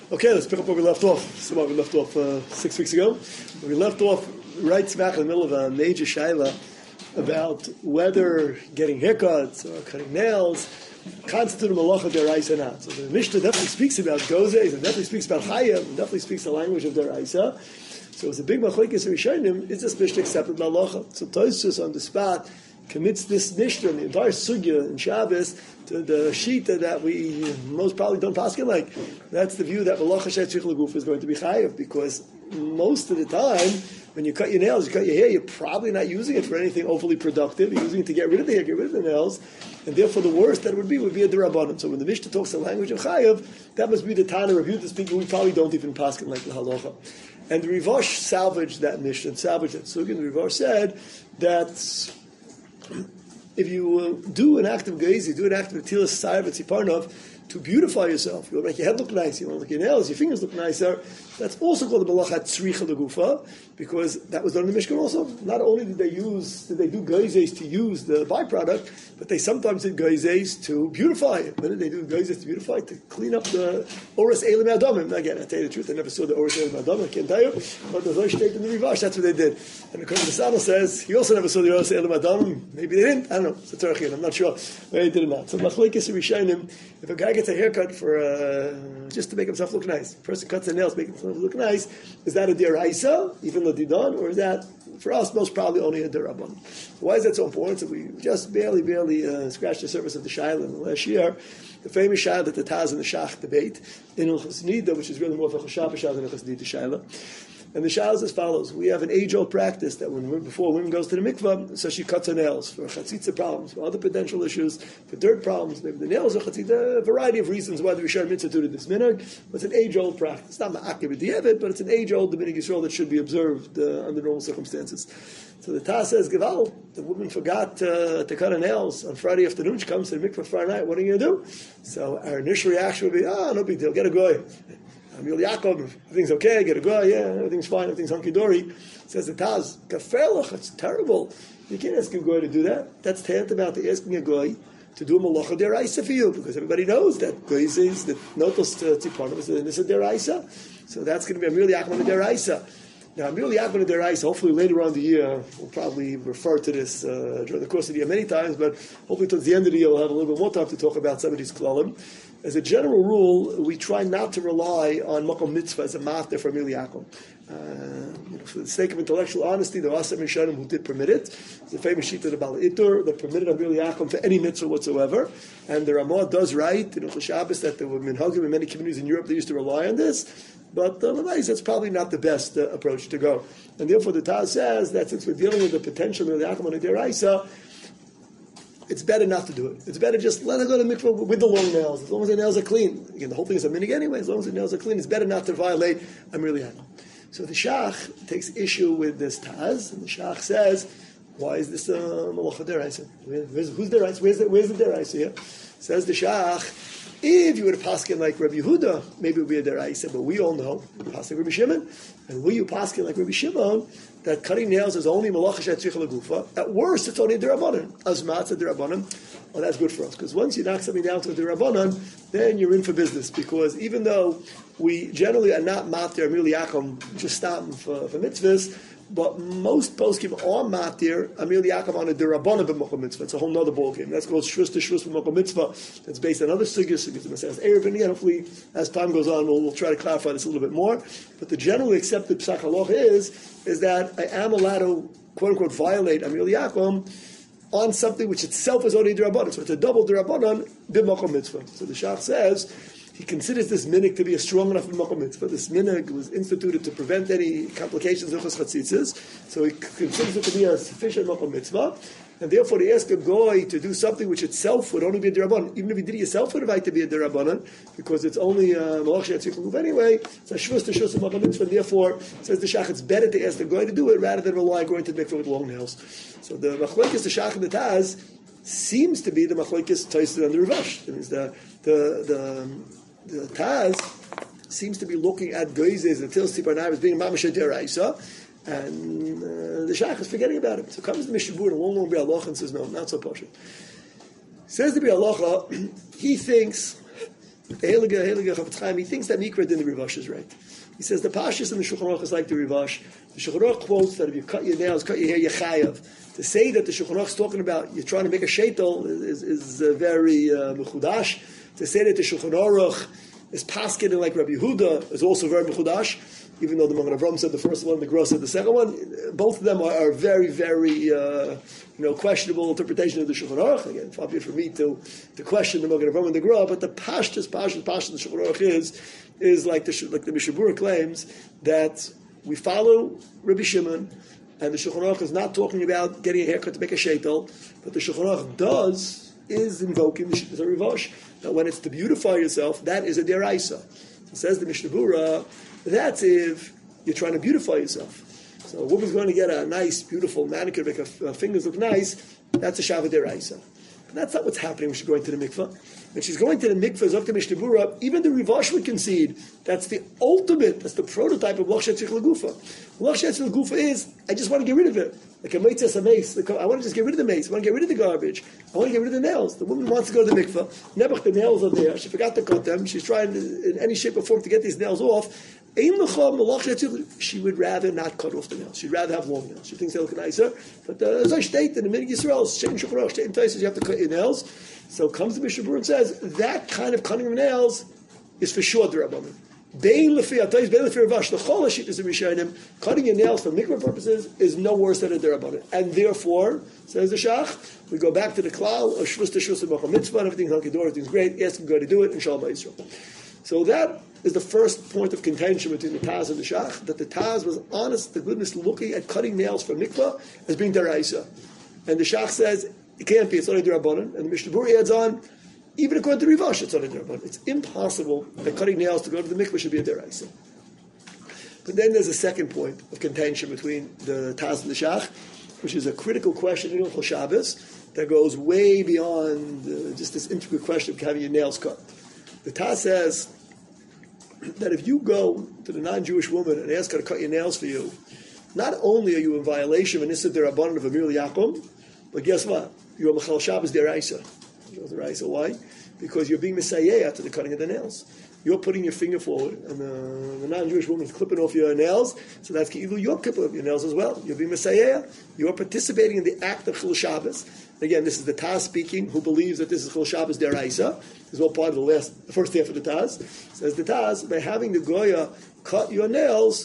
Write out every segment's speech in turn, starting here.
Okay, let's pick up where we left off. So we left off 6 weeks ago. We left off right smack in the middle of a major shaila about whether getting haircuts or cutting nails constitute a malacha deraisa or not. So the Mishnah definitely speaks about gozes and definitely speaks about chayav and definitely speaks the language of deraisa. So it's a big machlokes rishonim. Is this Mishnah accepted malacha? So Tosfos on the spot commits this Mishnah, the entire sugya in Shabbos, to the shita that we most probably don't paskin like. That's the view that malacha she'etzich l'guf is going to be chayav, because most of the time, when you cut your nails, you cut your hair, you're probably not using it for anything overly productive. You're using it to get rid of the hair, get rid of the nails, and therefore the worst that it would be a derabanan. So when the Mishnah talks the language of chayav, that must be the Tana review to speak, we probably don't even paskin like the halacha. And the Rivash salvaged that Mishnah, salvaged that sugya. The Rivash said that if you do an act of gezi, do an act of tilas sayar v'tziparnov to beautify yourself, you want to make your head look nice, you want to make your nails, your fingers look nicer, that's also called the malacha tzricha legufa, because that was done in the Mishkan also. Not only did they do gezes to use the byproduct, but they sometimes did gezes to beautify it. When did they do gezes to beautify it? To clean up the oris elim adamim. Again, I tell you the truth, I never saw the oris elim adamim, I can't tell you, but the Zosh in the Rivash, that's what they did. And according to the Sano says, he also never saw the oris elim adamim. Maybe they didn't, I don't know, it's a Turkian, I'm not sure. Maybe they did or not. So machlokes rishonim, if a guy gets a haircut for just to make himself look nice, a person cuts their nails, making himself look nice, is that a deraisa, even though done, or is that, for us, most probably only a derabban? Why is that so important? So we just barely scratched the surface of the shaila in the last year. The famous shaila that the Taz and the Shach debate in Ilchos Nida, which is really more of a chashav shaila than Ilchos Nida shaila. And the shaila is as follows: we have an age-old practice that before a woman goes to the mikvah, so she cuts her nails for chatzitza problems, for other potential issues, for dirt problems. Maybe the nails are chatzitza. A variety of reasons why the Rishon instituted this minhag. But it's an age-old practice. It's not ma'akev b'diavad, but it's an age-old minhag Yisrael that should be observed under normal circumstances. So the Taz says, Gival, the woman forgot to cut her nails on Friday afternoon. She comes to the mikvah Friday night. What are you going to do? So our initial reaction would be, no big deal. Get a goy. Amil Yaakov, everything's okay, get a go, everything's fine, everything's hunky-dory. Says the Taz, Kaferloch, it's terrible. You can't ask a goy to do that. That's tantamount to asking a goy to do a malacha deraisa for you, because everybody knows that goy says that notos tziparnim is a deraisa. So that's going to be Amil Yaakov deraisa. Now, Amil Yaakov deraisa, hopefully later on in the year, we'll probably refer to this during the course of the year many times, but hopefully towards the end of the year we'll have a little bit more time to talk about some of these klalim. As a general rule, we try not to rely on makom mitzvah as a matter for Amil Yaakov. For the sake of intellectual honesty, there are some Rishonim who did permit it. It's the famous sheet of the Bal Itur that permitted Amil Yaakov for any mitzvah whatsoever. And the Ramah does write in Ilchos Shabbos that there were minhagim in many communities in Europe that used to rely on this. But that's probably not the best approach to go. And therefore the Taz says that since we're dealing with the potential Amil Yaakov on a deraisa, it's better not to do it. It's better just let her go to mikvah with the long nails, as long as the nails are clean. Again, the whole thing is a minig anyway. As long as the nails are clean, it's better not to violate Amir Li'ana. So the Shach takes issue with this Taz, and the Shach says, why is this malacha deraisa? Who's deraisa? Where's the deraisa here? Says the Shach, if you were to paskin like Rabbi Yehuda, maybe it would be a deraisa, but we all know, you paskin Rabbi Shimon, and will you paskin like Rabbi Shimon, that cutting nails is only malacha she'etzich legufa. At worst, it's only a derabanan. Azmat a derabanan. Well, that's good for us, because once you knock something down to a derabanan, then you're in for business. Because even though we generally are not matir Amil Yaakov, just stopping for mitzvahs, but most poskim are matir Amil Yaakov on a derabanan b'mochel mitzvah. It's a whole other ballgame. That's called shvus to shvus b'mochel mitzvah. That's based on other sugyas. Hopefully, as time goes on, we'll try to clarify this a little bit more. But the generally accepted psak halacha is that I am allowed to, quote unquote, violate Amil Yaakov on something which itself is only derabanan. So it's a double derabanan b'mochel mitzvah. So the Shach says he considers this minhag to be a strong enough b'mochel mitzvah. This minhag was instituted to prevent any complications of chatzitzes. So he considers it to be a sufficient b'mochel mitzvah. And therefore, he asked a goy to do something which itself would only be a derabanan. Even if he did it himself, would invite to be a derabanan, because it's only malach she'etzich legufa anyway. It's a shvus to shvus b'mochel mitzvah. And therefore, says the Shach, it's better to ask the goy to do it rather than rely on going to the mikveh with long nails. So the machlokes, the Shach and the Taz, seems to be the machlokes Tosfos and the Rivash. That means the Taz seems to be looking at goyzes and tils tiparnayim as being mamash deraisa. And the Shach is forgetting about it. So comes the Mishabur and a long Bi'alacha and says, no, not so poshut. Says the Bi'alacha, he thinks The Heilige Chafetz Chaim, he thinks that Mikra din the Rivash is right. He says the Pashas in the Shulchan Aruch is like the Rivash. The Shulchan Aruch quotes that if you cut your nails, cut your hair, you're chayav. To say that the Shulchan Aruch is talking about you're trying to make a sheitel is very mechudash. To say that the Shulchan Aruch is paskin like Rabbi Yehuda is also very mechudash. Even though the Magen Avraham said the first one, the Gra said the second one, both of them are very, very questionable interpretation of the Shulchan Aruch. Again, far be it for me to question the Magen Avraham and the Gra, but the pashtus of the Shulchan Aruch is like the Mishnah Berurah claims that we follow Rabbi Shimon, and the Shulchan Aruch is not talking about getting a haircut to make a sheitel, but the Shulchan Aruch is invoking the Shittas HaRivash. Now, when it's to beautify yourself, that is a deraisa. So says the Mishnah Berurah, that's if you're trying to beautify yourself. So a woman's going to get a nice, beautiful manicure, make her fingers look nice, that's a Shavah deraisa. But that's not what's happening when she's going to the mikveh. When she's going to the mikveh, as up to Mishnah Berurah, even the Rivash would concede that's the ultimate, that's the prototype of Lach Shetzich L'Gufa. Lach Shetzich L'Gufa is, I just want to get rid of it. Like a meitzes a mace. I want to just get rid of the mace. I want to get rid of the garbage. I want to get rid of the nails. The woman wants to go to the mikveh. Nebuch, the nails are there. She forgot to cut them. She's trying in any shape or form to get these nails off. She would rather not cut off the nails. She'd rather have long nails. She thinks they look nicer. But as I state in the Minig Yisrael, Shein Shulchan Aruch, Shein Taisus, you have to cut your nails. So comes the Mishnah Berurah and says that kind of cutting of nails is for sure d'Rabbanan. Cutting your nails for mikvah purposes is no worse than a d'Rabbanan. And therefore, says the Shach, we go back to the klal of shvus to shvus and mitzvah, everything's hunky-dory, everything's great, ask him to go to do it, and shalom Yisrael. So that is the first point of contention between the Taz and the Shach, that the Taz was honest to goodness looking at cutting nails for mikvah as being deraisa. And the Shach says, it can't be, it's only d'Rabbanan. And the Mishnah Berurah adds on, even according to Rivash, it's only d'Rabbanan. It's impossible that cutting nails to go to the mikveh should be a deraisa. But then there's a second point of contention between the Taz and the Shach, which is a critical question in Hilchos Shabbos that goes way beyond just this intricate question of having your nails cut. The Taz says that if you go to the non-Jewish woman and ask her to cut your nails for you, not only are you in violation of an Issa d'Rabbanan of Amir Yakum, but guess what? You're a Mechal Shabbos deraisa. Why? Because you're being Messiah to the cutting of the nails. You're putting your finger forward, and the non-Jewish woman's clipping off your nails, so that's Ki'ilu, you're clipping off your nails as well. You're being Messiah. You're participating in the act of Chil Shabbos. Again, this is the Taz speaking, who believes that this is Chil Shabbos deraisa. This is all part of the first half of the Taz. Says the Taz, by having the Goya cut your nails,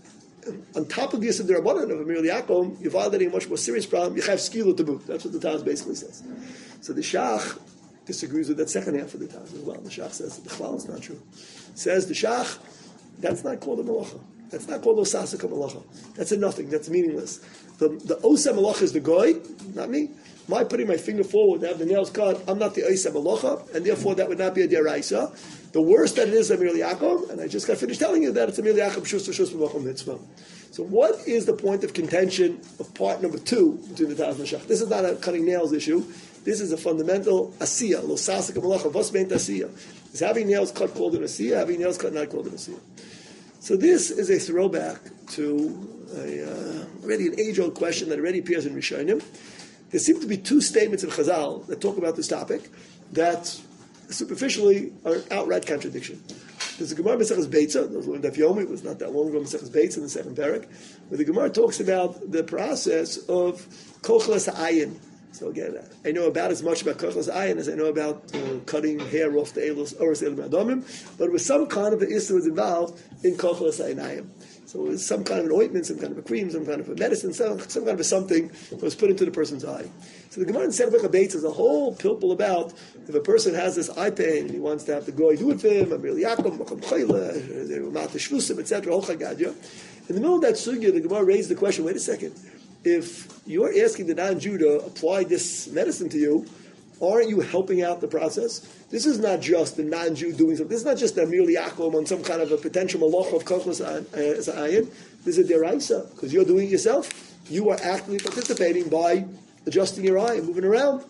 on top of the Yisad D'Rabbanan of Amir Yakum, you're violating a much more serious problem. You have skilu to boot. That's what the Taz basically says. So the Shach disagrees with that second half of the Taz as well. The Shach says that the Chlal is not true. Says the Shach, that's not called a malacha. That's not called osasika malacha. That's a nothing. That's meaningless. The osa malacha is the goy, not me. My putting my finger forward to have the nails cut, I'm not the osa malacha, and therefore that would not be a deraisa. The worst that it is Amir Yaakov, and I just got finished telling you that it's Amir Yaakov shus b'machal mitzvah. So what is the point of contention of part number 2 between the Taz and the Shach? This is not a cutting nails issue. This is a fundamental asiyah, lo sasik malacha, vos meint asiyah. Is having nails cut called an asiyah? Having nails cut not called an asiyah? So this is a throwback to already an age-old question that already appears in Rishonim. There seem to be 2 statements in Chazal that talk about this topic that superficially are an outright contradiction. There's a Gemara Maseches Beitza, those learned Daf Yomi, it was not that long ago, Maseches Beitza in the second parak, where the Gemara talks about the process of kochlas ha'ayin. So again, I know about as much about kochlas ha'ayin as I know about cutting hair off the Eilos Oros Elim Adomim, but with some kind of an issue was involved in kochlas ha'inayim. So it was some kind of an ointment, some kind of a cream, some kind of a medicine, some kind of a something that was put into the person's eye. So the Gemara in Seder Beitz is a whole pilpul about if a person has this eye pain and he wants to have the goy do it for him, Amir Yaakov, Makam Chayla, Mata Shvusim, etc., Hol Chagadya. In the middle of that sugya, the Gemara raised the question, wait a second, if you're asking the non-Jew to apply this medicine to you, aren't you helping out the process? This is not just the non-Jew doing something. This is not just a Amir Yaakov on some kind of a potential malach of kochlas ayin. This is a deraisa, because you're doing it yourself. You are actively participating by adjusting your eye and moving around.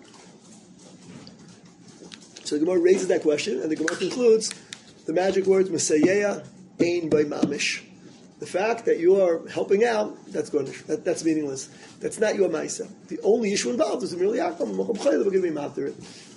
So the Gemara raises that question, and the Gemara concludes the magic words, Mesayea ein by mamish. The fact that you are helping out, that's garnish. That's meaningless. That's not your ma'isa. The only issue involved is Amir Yaakov, Makam Chayla, we're going to be after it.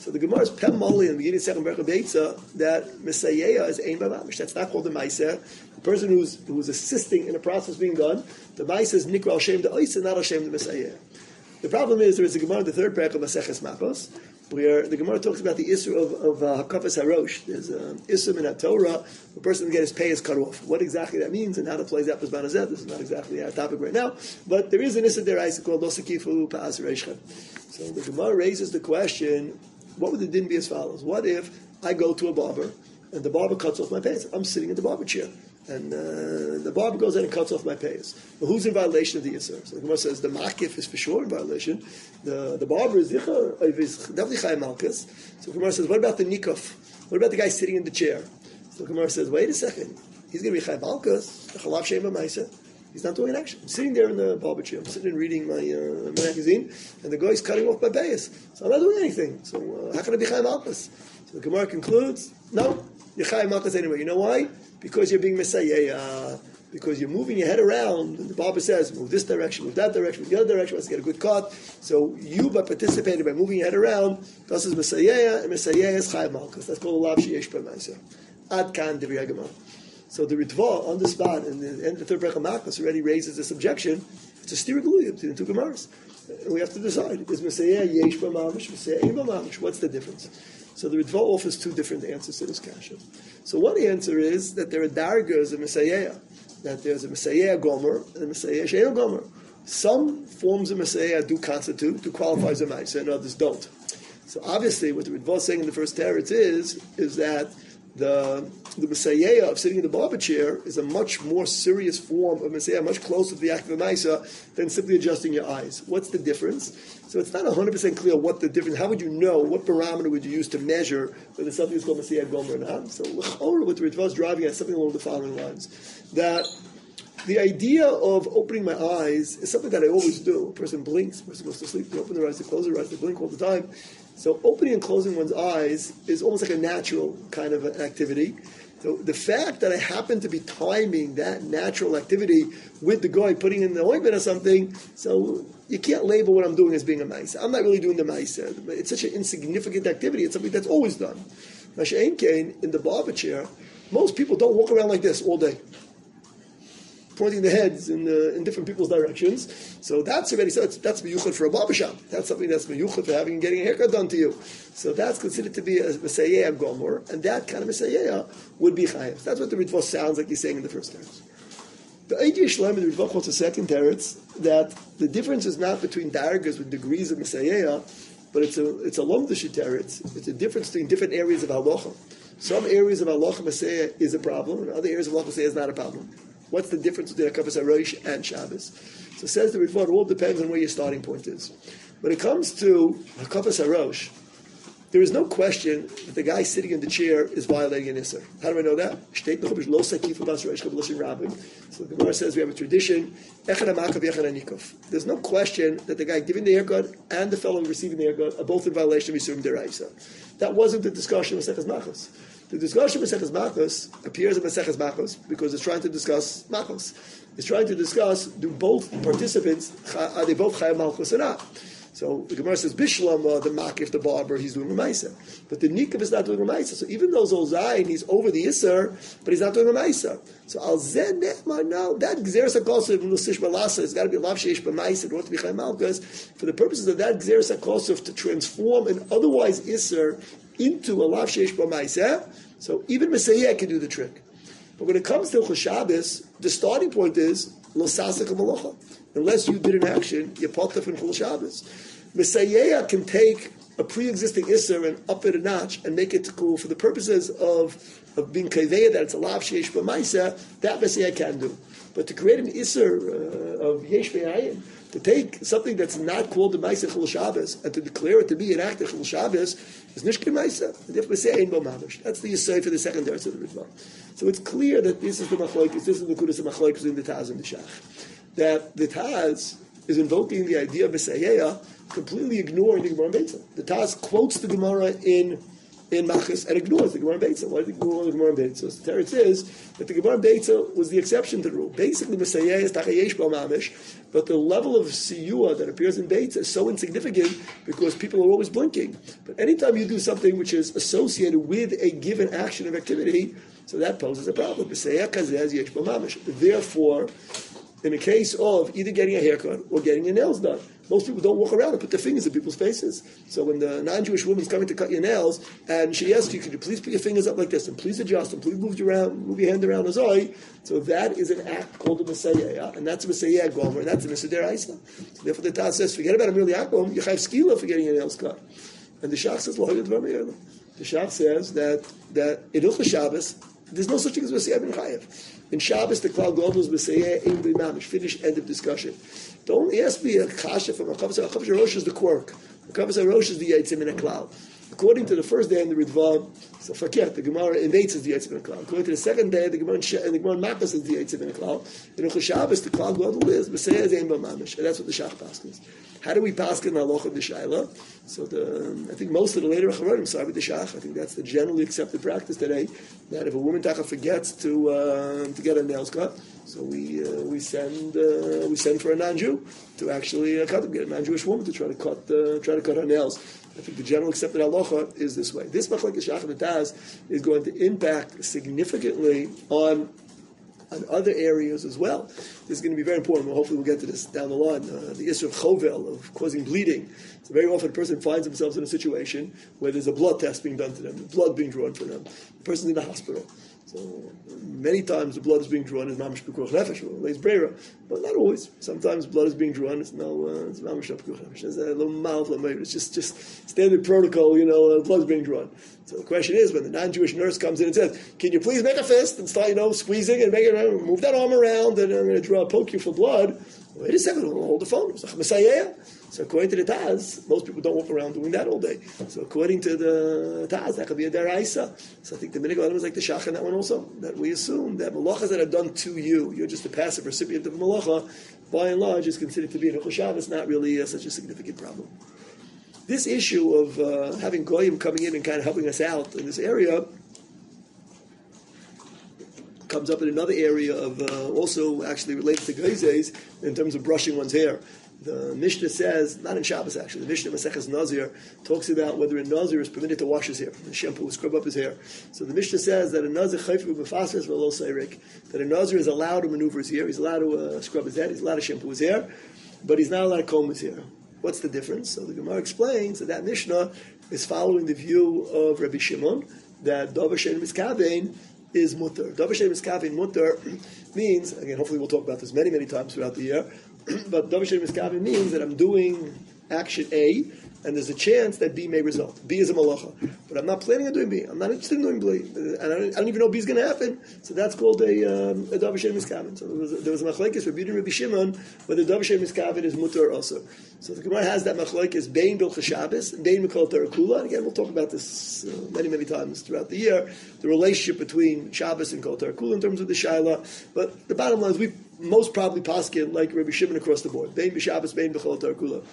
So the Gemara is Pem Moli in the beginning of Second Berachah Beitza that Mesayea is Ein B'Mamish. That's not called the Ma'aser. The person who's assisting in a process being done, the Ma'aser is Nikra Al-Shem the Oisa, not Al-Shem the Mesayea. The problem is there is a Gemara in the third Berachah of Maseches Makos, where the Gemara talks about the issue of Hakafas Harosh. There's an issue in the Torah, a person to get his pay is cut off. What exactly that means and how that plays out with Banazet, this is not exactly our topic right now, but there is an issue there called Losakifu Pa'as Reishchem. So the Gemara raises the question, what would the din be as follows? What if I go to a barber and the barber cuts off my payas? I'm sitting in the barber chair and the barber goes in and cuts off my payas. Well, who's in violation of the Yisr? So the Gemara says the makif is for sure in violation. The barber is definitely Chayim Malkus. So the Gemara says, what about the nikuf? What about the guy sitting in the chair? So the Gemara says, wait a second. He's going to be Chayim Malkus. Chalav Shema Maisa. He's not doing an action. I'm sitting there in the barber chair. I'm sitting and reading my magazine, and the guy's cutting off my payas. So I'm not doing anything. So how can I be Chayim Malkus? So the Gemara concludes, no, you're Chayim Malkus anyway. You know why? Because you're being Mesayeh. Because you're moving your head around, and the barber says, move this direction, move that direction, move the other direction, let's get a good cut. So you, by participating, by moving your head around, this is Mesayeh, and Mesayeh is Chayim Malkus. That's called a Lav Sheyesh B'Maisa. Ad Kan Divrei Gemara. So the Ritva on the spot, in the end of the third Berachah Makos, already raises this objection. It's a stira geluya between the two Gemaras. We have to decide, is Mesayeh Yesh B'Mamish, Mesayeh Ein B'Mamish? What's the difference? So the Ritva offers two different answers to this kasha. So one answer is that there are dargas of Mesayeh, that there's a Mesayeh Gomer and a Mesayeh She'en Gomer. Some forms of Mesayeh do qualify as a Ma'aser, and others don't. So obviously what the Ritva is saying in the first teretz is that the Mesayeh of sitting in the barber chair is a much more serious form of Mesayeh, much closer to the act of the Ma'aser than simply adjusting your eyes. What's the difference? So it's not 100% clear what the difference, how would you know, what barometer would you use to measure whether something is called Mesayeh Gomer or not? So what the Ritva is driving at something along the following lines. That the idea of opening my eyes is something that I always do. A person blinks, a person goes to sleep, they open their eyes, they close their eyes, they blink all the time. So opening and closing one's eyes is almost like a natural kind of an activity. So the fact that I happen to be timing that natural activity with the guy putting in the ointment or something, so you can't label what I'm doing as being a ma'aser. I'm not really doing the ma'aser. It's such an insignificant activity. It's something that's always done. Masha'en Kain, in the barber chair, most people don't walk around like this all day, pointing their heads in different people's directions. So that's already, so that's meyuchad for a barbershop. That's something that's meyuchad for getting a haircut done to you. So that's considered to be a Mesayeh Gomer, and that kind of Mesayeh would be Chayav. That's what the Ritva sounds like he's saying in the first teretz. The Eidiyah Shlem in the Ritva quotes the second teretz that the difference is not between dargas with degrees of Mesayeh, but it's a lomdish teretz. It's a difference between different areas of halacha. Some areas of halacha Mesayeh is a problem, and other areas of halacha Mesayeh is not a problem. What's the difference between Hakafas Harosh and Shabbos? So says the Ritva, it all depends on where your starting point is. When it comes to Hakafas Harosh, there is no question that the guy sitting in the chair is violating an Isser. How do I know that? So the Gemara says we have a tradition, there's no question that the guy giving the haircut and the fellow receiving the haircut are both in violation of Yisurim Deraisa. That wasn't the discussion with Maseches Makos. The discussion with Maseches Makos appears in Maseches Makos because it's trying to discuss Makos. It's trying to discuss, do both participants, are they both Chayim Malchus or not? So the Gemara says, Bishlam, the makif, the barber, he's doing Ramaisa. But the Nikav is not doing Ramaisa. So even though Zolzayin, he's over the Isser, but he's not doing Ramaisa. So Al Zed Nechma, now, that Gzeres HaKosov, Nusish Balasa, has got to be Lav Sheish B'Maisa in order to be Chayim Malchus, for the purposes of that Gzeres HaKosov to transform an otherwise Isser into a Lav Sheish B'Maisa. So even Mesayeh can do the trick. But when it comes to Chol Shabbos, the starting point is Lo Sasek HaMalacha. Unless you did an action, you're potaf in Chol Shabbos. Mesayeh can take a pre-existing Isser and up it a notch and make it cool for the purposes of being kaveya that it's a lav sheyesh b'maisa, that Mesayeh can do. But to create an Isser of yesh be'ayin, to take something that's not called the Maisa Chol Shabbos and to declare it to be an act of Chol Shabbos is Nishkin Maisa. That's the Yisai for the second verse of the Ritva. So it's clear that this is the Machlokes, this is the Kudas of Machlokes between the Taz and the Shach. That the Taz is invoking the idea of Mesayeh, completely ignoring the Gemara Beitzah. The Taz quotes the Gemara in in Machas and ignores the Gemara Beitza. Why did it ignore the Gemara Beitza? So the teretz is that the Gemara Beitza was the exception to the rule. Basically, Messiah is Tachayesh Mamish, but the level of siyua that appears in Beitza is so insignificant because people are always blinking. But anytime you do something which is associated with a given action of activity, so that poses a problem. Messiah Kazez Yesh Mamish. Therefore, in the case of either getting a haircut or getting your nails done, most people don't walk around and put their fingers in people's faces. So when the non-Jewish woman's coming to cut your nails, and she asks you, could you please put your fingers up like this, and please adjust, and please move your hand around as I, so that is an act called a Messiah, and that's a Messiah Gomer, and that's a Messiah Isa. So therefore the Taz says, forget about a merely akom, you have skila for getting your nails cut. And the Shach says, the Shach says that in Hilchos Shabbos, there's no such thing as Messiah ben Chayev. In Shabbos, the Klal Gadol is Messiah ein b'mamish. Finish, end of discussion. Don't ask me a kasha from a Chavos HaRosh is the quirk. The Chavos HaRosh is the Yitzim in a Klal. According to the first day in the Ritva, so Fakir, the Gemara in Eitz is the Yitzim in a Klal. According to the second day, the Gemara in Mapas is the Yitzim in a Klal. In Hilchos Shabbos, the Klal Gadol is Messiah ein b'mamish. And that's what the Shach passes. How do we pass in halacha of the Shaila? So I think most of the later Acharonim side with the Shach. I think that's the generally accepted practice today. That if a woman taka forgets to get her nails cut, so we send for a non-Jew to actually cut them. Get a non-Jewish woman to try to cut her nails. I think the general accepted halacha is this way. This machlekes Shach and Taz is going to impact significantly on other areas as well. This is going to be very important. Well, hopefully we'll get to this down the line. The issue of chovel, of causing bleeding. So very often a person finds themselves in a situation where there's a blood test being done to them, blood being drawn for them. The person's in the hospital. So many times the blood is being drawn as mamish pikuach nefesh or leis breira, but not always. Sometimes blood is being drawn. It's mamish pikuach nefesh. It's a little mouth, it's just standard protocol. Blood is being drawn. So the question is, when the non-Jewish nurse comes in and says, "Can you please make a fist and start, squeezing and make it move that arm around, and I'm going to poke you for blood." Wait a second, we'll hold the phone. It's like Messiah. So according to the Taz, most people don't walk around doing that all day. So according to the Taz, that could be a deraisa. So I think the Minhag Olam is like the Shach in that one also. That we assume that malachas that are done to you, you're just a passive recipient of a malacha, by and large is considered to be in Hilchos Shabbos not really such a significant problem. This issue of having goyim coming in and kind of helping us out in this area comes up in another area of also actually related to geizes in terms of brushing one's hair. The Mishnah says, not in Shabbos actually, the Mishnah Maseches Nazir talks about whether a Nazir is permitted to wash his hair, the shampoo, scrub up his hair. So the Mishnah says that a Nazir chayfu b'fasfes v'lo seirik, that a Nazir is allowed to maneuver his hair, he's allowed to scrub his head, he's allowed to shampoo his hair, but he's not allowed to comb his hair. What's the difference? So the Gemara explains that Mishnah is following the view of Rabbi Shimon, that Davar Shein Miskavein is mutter. Davar Shein Miskavein mutter means, again, hopefully we'll talk about this many, many times throughout the year, but Davar Shein Miskavein means that I'm doing action A, and there's a chance that B may result. B is a malacha. But I'm not planning on doing B. I'm not interested in doing B. And I don't even know B is going to happen. So that's called a Davar Shein Miskavein. So there was a machlekes for Rabbi Shimon whether Davar Shein Miskavein is mutter also. So the Gemara has that machlekes bein bilchas Shabbos, bein mikol Torah kula. And again, we'll talk about this many, many times throughout the year, the relationship between Shabbos and kol Torah kula in terms of the shaila. But the bottom line is we most probably paskin like Rabbi Shimon across the board. Bein b'Shabbos, bein b'chol Torah kula.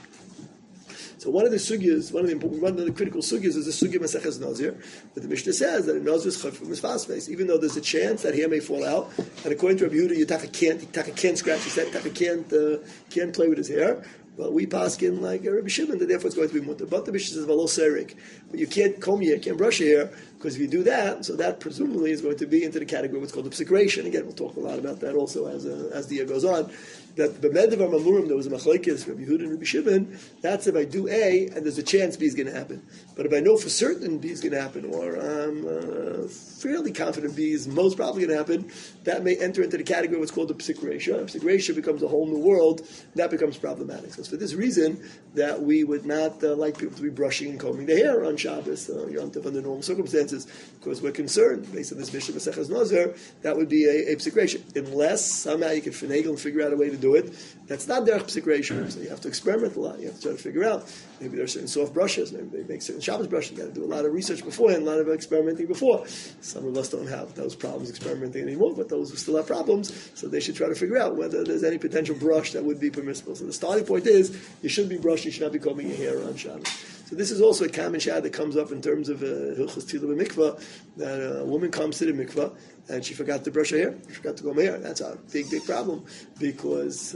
So one of the sugyas, one of the critical sugyas is the sugya Maseches Nazir, that the Mishnah says that a Nazir is chayv from his fasface, even though there's a chance that hair may fall out. And according to Rabbi Yehuda, Yitaka can't scratch his head, Yitaka can't play with his hair. Well, we paskin like Rabbi Shimon, that therefore it's going to be mutter. But the Mishnah says v'lo serik, but you can't comb your hair, can't brush your hair, because if you do that, so that presumably is going to be into the category what's called the psikration. Again, we'll talk a lot about that also as the year goes on. That b'medavar mamurim, there was a machlekes, Rabbi Yehuda and Rabbi Shimon, that's if I do A and there's a chance B is going to happen. But if I know for certain B is going to happen, or I'm fairly confident B is most probably going to happen, that may enter into the category what's called the psikration. Psikration becomes a whole new world, that becomes problematic. So it's for this reason that we would not like people to be brushing and combing their hair on Shabbos, Yom Tov, under normal circumstances, because we're concerned, based on this Mishnah Maseches Nazir, that would be a psikration. Unless somehow you can finagle and figure out a way to do it, that's not derech psikration. So you have to experiment a lot. You have to try to figure out. Maybe there are certain soft brushes. Maybe they make certain Shabbos brushes. You got to do a lot of research beforehand, a lot of experimenting before. Some of us don't have those problems experimenting anymore, but those who still have problems, so they should try to figure out whether there's any potential brush that would be permissible. So the starting point is you shouldn't be brushing, you should not be combing your hair on Shabbos. So this is also a common shad that comes up in terms of Hilchos Tila B'Mikvah, that a woman comes to the mikvah and she forgot to brush her hair, she forgot to comb her hair. That's a big, big problem, because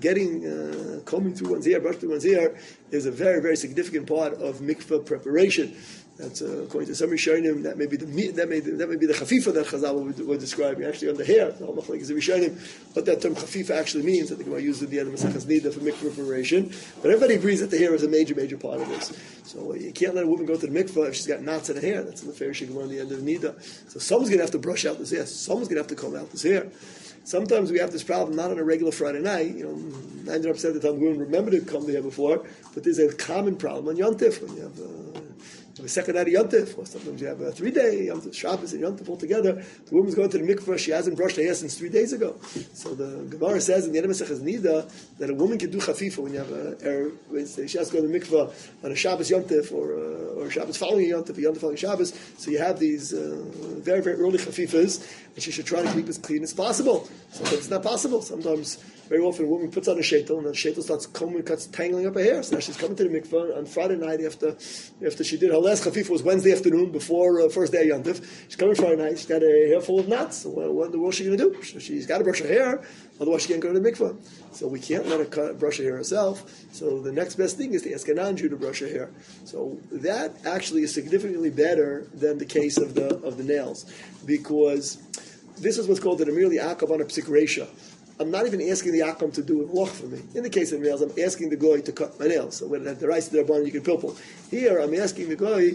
combing through one's hair, brushing through one's hair, is a very, very significant part of mikvah preparation. That's according to some Rishonim, that may be the chafifa that Chazal were describing, actually on the hair. The whole machlokes is Rishonim. What that term chafifa actually means, that the Gemara uses at the end of Maseches Nida for mikvah preparation. But everybody agrees that the hair is a major, major part of this. So you can't let a woman go to the mikvah if she's got knots in her hair. That's in the fair she can learn at the end of Nida. So someone's going to have to brush out this hair. Someone's going to have to comb out this hair. Sometimes we have this problem not on a regular Friday night. 90% of the time we wouldn't remember to comb the hair before, but there's a common problem on Yom Tif when you have a second night of Yom Tif, or sometimes you have a 3-day Yom Tif, Shabbos and Yom Tif all together. The woman's going to the mikveh, she hasn't brushed her hair since 3 days ago. So the Gemara says in the end of Maseches Nida that a woman can do chafifa when you have she has to go to the mikveh on a Shabbos Yom Tif or Shabbos following Yom Tif, or Yom Tif following Shabbos. So you have these very, very early chafifas, and she should try to keep as clean as possible. Sometimes it's not possible. Sometimes, very often, a woman puts on a sheitel, and the sheitel starts combing, tangling up her hair. So now she's coming to the mikveh on Friday night after she did her last chafifa was Wednesday afternoon before first day of Yom Tif. She's coming Friday night. She's got a hair full of knots. So what in the world is she going to do? She's got to brush her hair, otherwise she can't go to the mikveh. So we can't let her brush her hair herself. So the next best thing is to ask a non-Jew to brush her hair. So that actually is significantly better than the case of the nails, because this is what's called an Amir Li'akam on a Psik Reisha. I'm not even asking the Akam to do a loch for me. In the case of the nails, I'm asking the goy to cut my nails. So when the rice they're bun, you can pilpul. Here, I'm asking the goy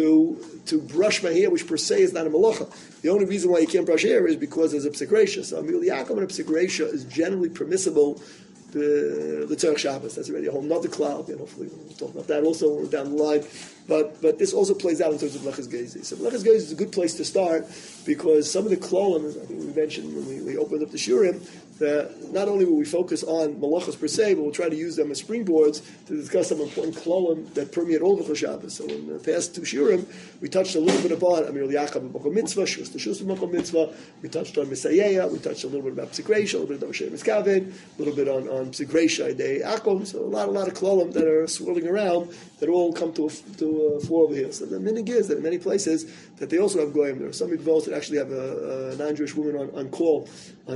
to brush my hair, which per se is not a malacha. The only reason why you can't brush hair is because there's a Psik Reisha. So Amir Li'akam on a Psik Reisha is generally permissible the Tzarech Shabbos. That's already a whole nother cloud, and hopefully we'll talk about that also down the line. But this also plays out in terms of Meleches Gezi. So Meleches Gezi is a good place to start, because some of the klolim, as I think we mentioned when we opened up the Shurim, that not only will we focus on Malachos per se, but we'll try to use them as springboards to discuss some important klolim that permeate all of Shabbos. So in the past 2 Shurim, we touched a little bit about Amir Li'akam and Makom Mitzvah, Shus Teshus Makom Mitzvah. We touched on Misayeya. We touched a little bit about Psik Reisha, a little bit about Shem Miskaven, a little bit on Psik Reisha Idei Akom. So a lot of klolim that are swirling around that all come to a floor over here. So the minig is that in many places that they also have goyim. There are some mikvahs that actually have a non-Jewish woman on call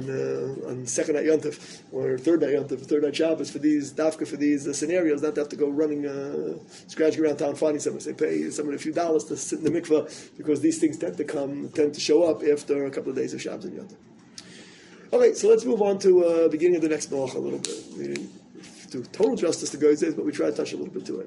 on second night Yom Tov or third night Yom Tov, third night Shabbos for these scenarios, not to have to go running, scratching around town finding someone. They pay someone a few dollars to sit in the mikvah, because these things tend to show up after a couple of days of Shabbos and Yom Tov. Okay, so let's move on to beginning of the next malacha a little bit. We didn't do total justice to Goy's days, but we try to touch a little bit to it.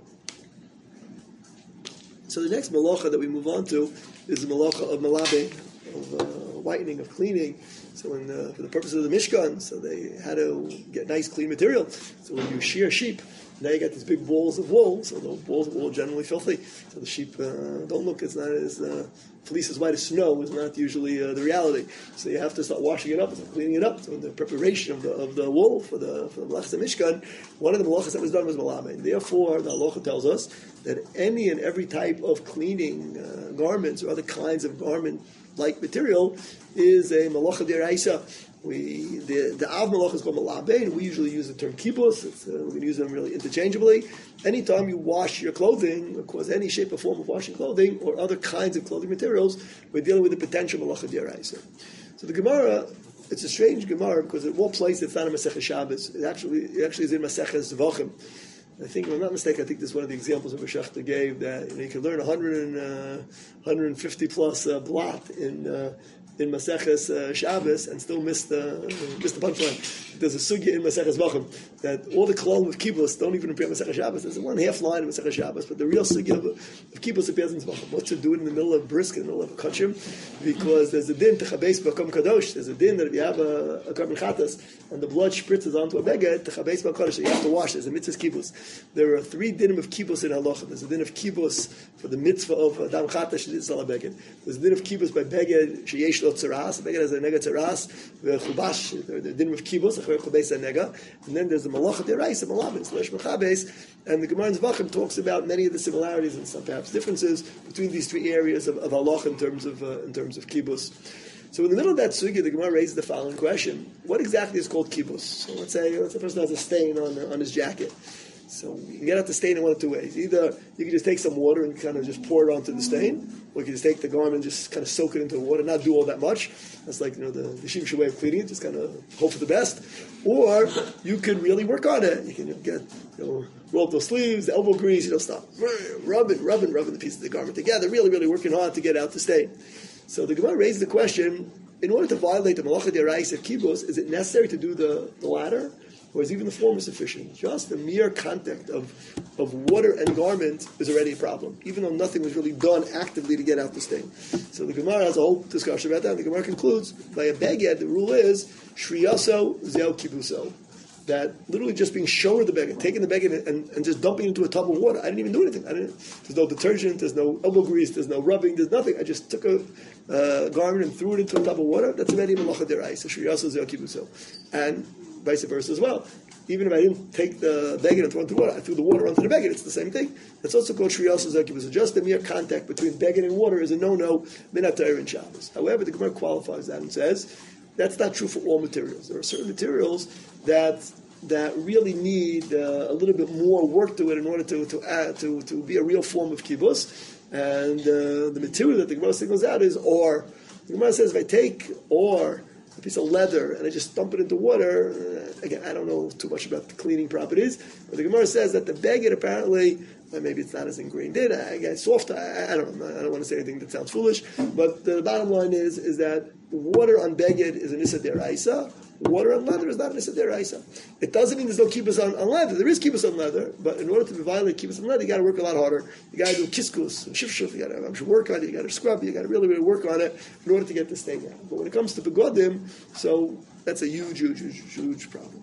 So the next malacha that we move on to is the malacha of malabe, of whitening, of cleaning. So for the purpose of the Mishkan, so they had to get nice clean material. So when you shear sheep, now you get these big balls of wool. So the balls of wool are generally filthy. So the sheep don't look, it's not as fleece as white as snow is not usually the reality. So you have to start washing it up and cleaning it up. So in the preparation of the wool for the Malachas Mishkan, one of the malachas that was done was malabe. Therefore, the halacha tells us that any and every type of cleaning garments or other kinds of garment-like material is a malacha d'oraisa. The Av Malach is called Malabe, and we usually use the term Kibbutz. We can use them really interchangeably. Anytime you wash your clothing, of course, any shape or form of washing clothing or other kinds of clothing materials, we're dealing with the potential Malacha d'oraisa. So the Gemara, it's a strange Gemara, because at one place it's not a Masechah Shabbos. It actually is in Masechah Zvachim. I think, if I'm not mistaken, I think this is one of the examples of Shechta gave, that you can learn 150 plus blot in Maseches Shabbos and still miss the punchline. There's a sugya in Maseches Vachim that all the klolim of kibbutz don't even appear in Maseches Shabbos. There's one half line in Maseches Shabbos, but the real sugya of kibbutz appears in Vachim. What to do in the middle of brisk, in the middle of a kachim? Because there's a din techabes b'kom kadosh. There's a din that if you have a carbon chatas and the blood spritzes onto a beged, techabes b'kom kadosh, you have to wash. There's a mitzvah kibbutz. There are 3 dinim of kibbutz in halacha. There's a din of kibbutz for the mitzvah of adam chatas shedid sal beged. There's a din of kibbutz by beged sheyesh lo tzaras. Beged has a nega tzaras. The chubash, the din of kibbutz. And then there's the Malacha d'oraisa, Malabin, slash Machabes, and the Gemara in Zvachim talks about many of the similarities and some perhaps differences between these 3 areas of halacha in terms of kibbutz. So in the middle of that sugya, the Gemara raises the following question: what exactly is called kibbutz? So let's say a person has a stain on his jacket. So you can get out the stain in one of two ways. Either you can just take some water and kind of just pour it onto the stain, or you can just take the garment and just kind of soak it into the water, not do all that much. That's like, the Shiva way of cleaning it, just kind of hope for the best. Or you could really work on it. You can get, roll up those sleeves, the elbow grease, stop rubbing the pieces of the garment together, really, really working hard to get out the stain. So the Gemara raised the question, in order to violate the Malacha D'Oraisa of Kibbutz, is it necessary to do the latter? Or is even the former sufficient? Just the mere contact of water and garment is already a problem, even though nothing was really done actively to get out the stain. So the Gemara has a whole discussion about that, and the Gemara concludes, by a beged, the rule is, shriyaso zeo kibuso, that literally just being showered the beged, taking the beged and just dumping it into a tub of water. I didn't even do anything. There's no detergent, there's no elbow grease, there's no rubbing, there's nothing. I just took a garment and threw it into a tub of water. That's already Malacha D'Oraisa, shriyaso zeo kibuso. And vice versa as well. Even if I didn't take the beged and throw it into water, I threw the water onto the beged, it's the same thing. It's also called Shriyas Zakibus. So just the mere contact between beged and water is a no-no, Minat Torah and Shabbos. However, the Gemara qualifies that and says, that's not true for all materials. There are certain materials that really need a little bit more work to it in order to be a real form of kibbutz. And the material that the Gemara singles out is or. The Gemara says, if I take or a piece of leather and I just dump it into water, again, I don't know too much about the cleaning properties, but the Gemara says that the beged apparently, maybe it's not as ingrained in, again, soft, I don't know, I don't want to say anything that sounds foolish, but the bottom line is that water on beged is an issa deraisa, water on leather is not an issa deraisa. It doesn't mean there's no kibbutz on leather. There is kibbutz on leather, but in order to violate kibbutz on leather, you got to work a lot harder. You got to do kiskus, shifshuf, you got to work on it, you got to scrub it, you got to really, really work on it in order to get this thing out. But when it comes to begodim, so that's a huge, huge, huge, huge problem.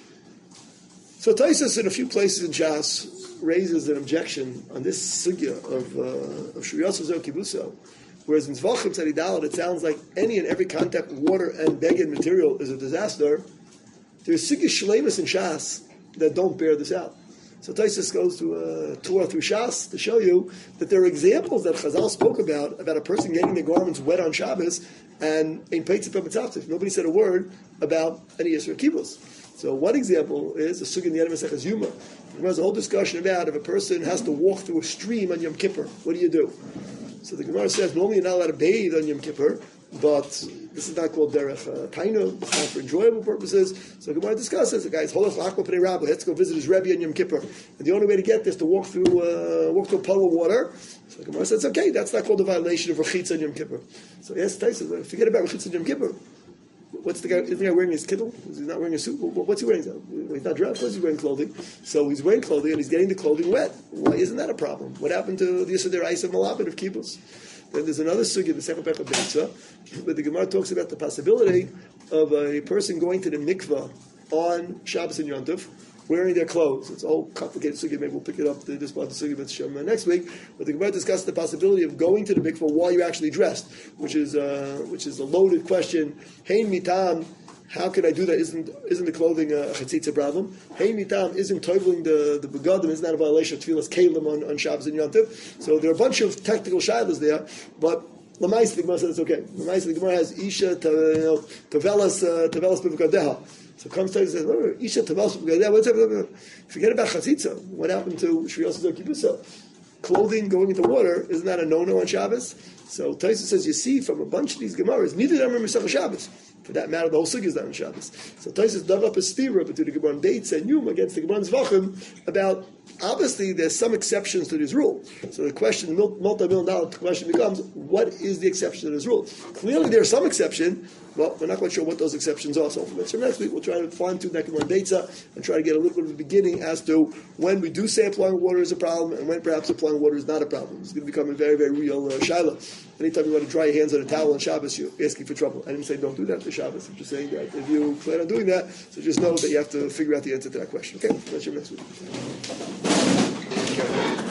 So Taisus in a few places in Shas raises an objection on this sugya of Shriyas Zeo Kibuso. Whereas in Zvachim Tzadidalad, it sounds like any and every contact with water and beged material is a disaster. There's sugya shleimus in Shas that don't bear this out. So Taisus goes to a tour through Shas to show you that there are examples that Chazal spoke about a person getting their garments wet on Shabbos and in Peitzah Pemitzavtiv. Nobody said a word about any Yisra Kibbutz. So one example is the sugya in the Yad Masechas Yuma. There's a whole discussion about if a person has to walk through a stream on Yom Kippur, what do you do? So the Gemara says, normally you're not allowed to bathe on Yom Kippur, but this is not called derech tainu, it's not for enjoyable purposes. So the Gemara discusses, the guy's holach l'akwa p'nei rabbi, let's go visit his Rebbe on Yom Kippur. And the only way to get this is to walk through a puddle of water. So the Gemara says, okay, that's not called a violation of rechitza on Yom Kippur. So yes, Taisus, forget about rechitza on Yom Kippur. What's the guy? Is the guy wearing his kittel? Is he not wearing a suit? What's he wearing? He's not dressed. Of course he's wearing clothing. So he's wearing clothing and he's getting the clothing wet. Why isn't that a problem? What happened to the Yisrael Deraisa Malabit of kibbutz? Then there's another sugya, the second Pech of Beitza, where the Gemara talks about the possibility of a person going to the mikvah on Shabbos and Yom Tov, wearing their clothes. It's a whole complicated sugya. Maybe we'll pick it up this part of the sugya next week. But the Gemara discussed the possibility of going to the mikvah while you're actually dressed, which is a loaded question. Hein mitam, how can I do that? Isn't the clothing a chatzitza problem? Hein mitam, isn't toveling the begadim, isn't that a violation of tefillas kelim on Shabbos and Yom Tov? So there are a bunch of technical shilas there, but Lamais, the Gemara said it's okay. Lamais, the Gemara has isha tavelas b'vgadeha. So comes to and says, isha tavelas b'vgadeha. Forget about chatzitza. What happened to Shriyas Zeo Kibuso? Clothing going into water, isn't that a no-no on Shabbos? So Taisus says, you see, from a bunch of these Gemaras, neither of them are Mesach Shabbos. For that matter, the whole sugya is not on Shabbos. So Taisus dug up a stira between the Gemara Beitz and Yuma against the Gemara Zvachim about, obviously, there's some exceptions to this rule. So the question, multi-million-dollar question becomes, what is the exception to this rule? Clearly, there's some exception. Well, we're not quite sure what those exceptions are. So next week, we'll try to fine-tune that Gemara Beitza and try to get a little bit of a beginning as to when we do say applying water is a problem and when perhaps applying water is not a problem. It's going to become a very, very real shaila. Anytime you want to dry your hands on a towel on Shabbos, you're asking for trouble. I didn't say don't do that for Shabbos. I'm just saying that if you plan on doing that, so just know that you have to figure out the answer to that question. Okay, that's your next week. Okay.